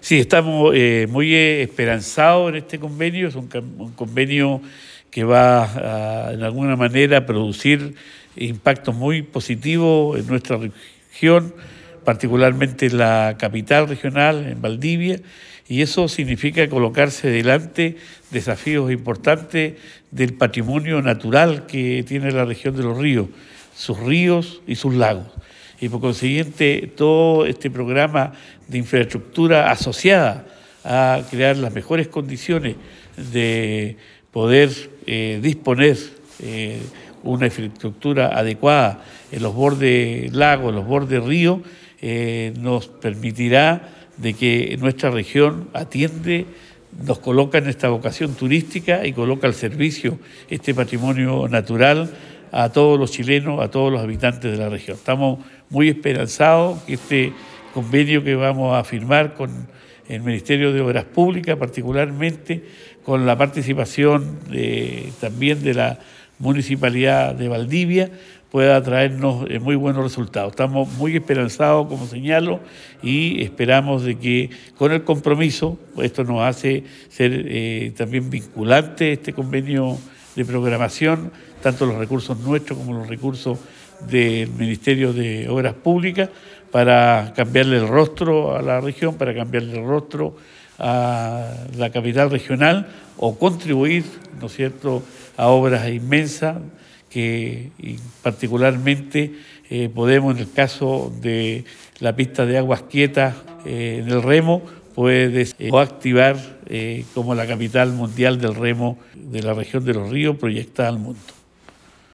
Sí, estamos muy esperanzados en este convenio. Es un convenio que va en alguna manera a producir impactos muy positivos en nuestra región, particularmente en la capital regional, en Valdivia, y eso significa colocarse delante desafíos importantes del patrimonio natural que tiene la región de los ríos y sus lagos. Y por consiguiente, todo este programa de infraestructura asociada a crear las mejores condiciones de poder disponer una infraestructura adecuada en los bordes lagos, en los bordes ríos, nos permitirá de que nuestra región atiende, nos coloca en esta vocación turística y coloca al servicio este patrimonio natural a todos los chilenos, a todos los habitantes de la región. Estamos muy esperanzados que este convenio que vamos a firmar con el Ministerio de Obras Públicas, particularmente con la participación también de la Municipalidad de Valdivia, pueda traernos muy buenos resultados. Estamos muy esperanzados, como señalo, y esperamos de que con el compromiso, esto nos hace ser también vinculante este convenio de programación, tanto los recursos nuestros como los recursos del Ministerio de Obras Públicas, para cambiarle el rostro a la región, para cambiarle el rostro a la capital regional o contribuir, ¿no es cierto?, a obras inmensas que particularmente podemos, en el caso de la pista de aguas quietas en el remo, puede activar como la capital mundial del remo de la región de los ríos proyectada al mundo.